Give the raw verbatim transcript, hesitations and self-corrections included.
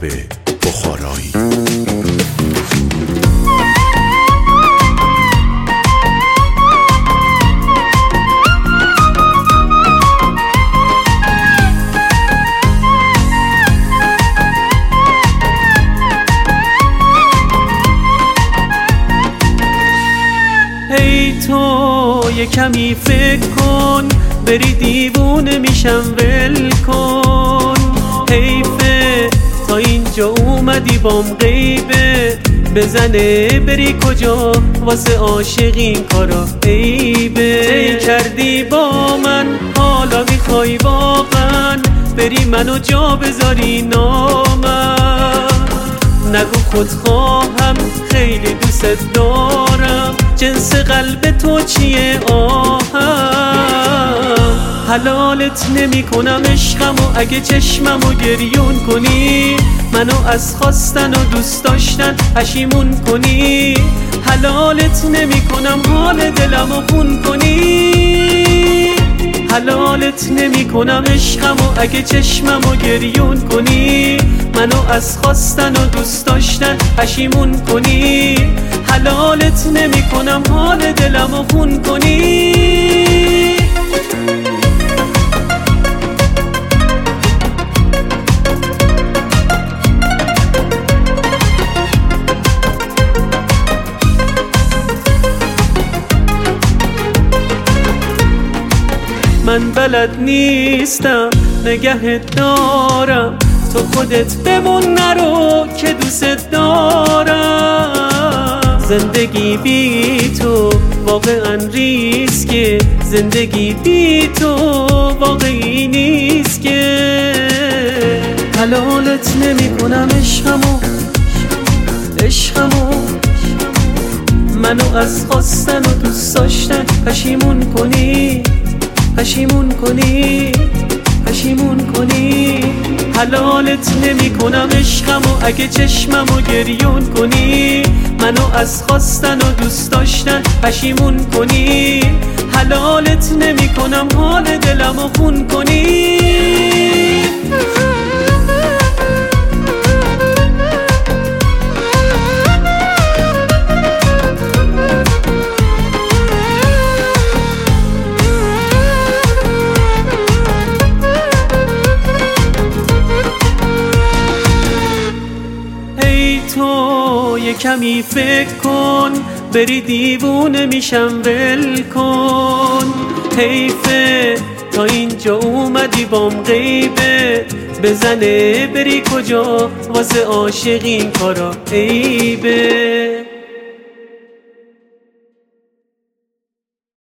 شب بخارایی. ای تو یه کمی فکر کن، بری دیوونه میشم ول کن. حیفه تا اینجا اومدی بام غیبه، بزنه بری کجا واسه عاشق این کارا عیبه. ای کردی با من حالا میخوای واقعا بری منو جا بذاری نامم. نگو خودخواهم خیلی دوست دارم، جنس قلب تو چیه آهم. حلالت نمی کنم عشقمو اگه چشممو گریون کنی، منو از خواستن و دوست داشتن پشیمون کنی. حلالت نمی کنم حال دلمو خون کنی، حلالت نمی کنم عشقمو اگه چشممو گریون کنی، منو از خواستن و دوست داشتن پشیمون کنی. حلالت نمی کنم حال دلمو خون کنی. من بلد نیستم نگهت دارم، تو خودت بمون نرو که دوست دارم. زندگی بی تو واقعا ریسکه، زندگی بی تو واقعی نیست که. حلالت نمی کنم عشقمو عشقمو منو از خواستن و دوست داشتن پشیمون کنی، پشیمون کنی، پشیمون کنی. حلالت نمی کنم عشقمو اگه چشممو گریون کنی، منو از خواستن و دوست داشتن پشیمون کنی. حلالت نمی کنم حال دلمو خون کنی. تو یه کمی فکر کن، بری دیوونه میشم ول کن. حیفه تا اینجا اومدی بام غیبه، بزنه بری کجا واسه عاشق این کارا عیبه.